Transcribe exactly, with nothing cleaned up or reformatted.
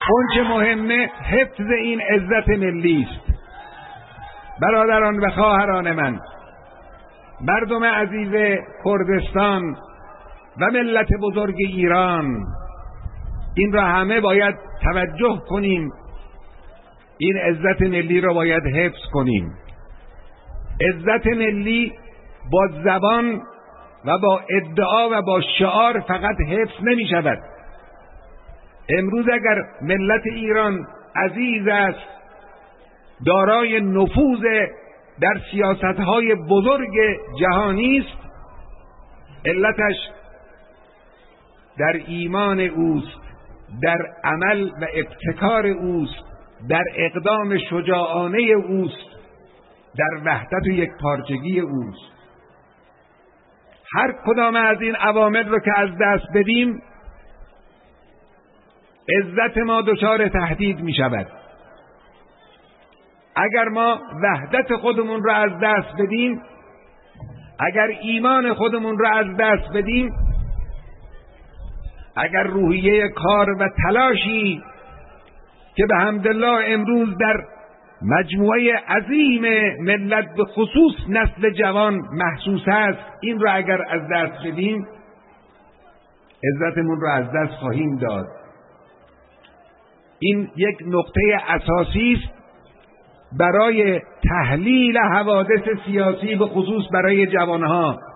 اون چه مهمه حفظ این عزت ملی است. برادران و خواهران من، مردم عزیز کردستان و ملت بزرگ ایران، این را همه باید توجه کنیم، این عزت ملی را باید حفظ کنیم. عزت ملی با زبان و با ادعا و با شعار فقط حفظ نمی شود. امروز اگر ملت ایران عزیز است، دارای نفوذ در سیاستهای بزرگ جهانی است، علتش در ایمان اوست، در عمل و ابتکار اوست، در اقدام شجاعانه اوست، در وحدت و یکپارچگی اوست. هر کدام از این عوامل رو که از دست بدیم، عزت ما دچار تهدید می شود. اگر ما وحدت خودمون رو از دست بدیم، اگر ایمان خودمون رو از دست بدیم، اگر روحیه کار و تلاشی که به حمدالله امروز در مجموعه عظیم ملت به خصوص نسل جوان محسوس است، این رو اگر از دست بدیم، عزتمون رو از دست خواهیم داد. این یک نقطه اساسی است برای تحلیل حوادث سیاسی، به خصوص برای جوانها.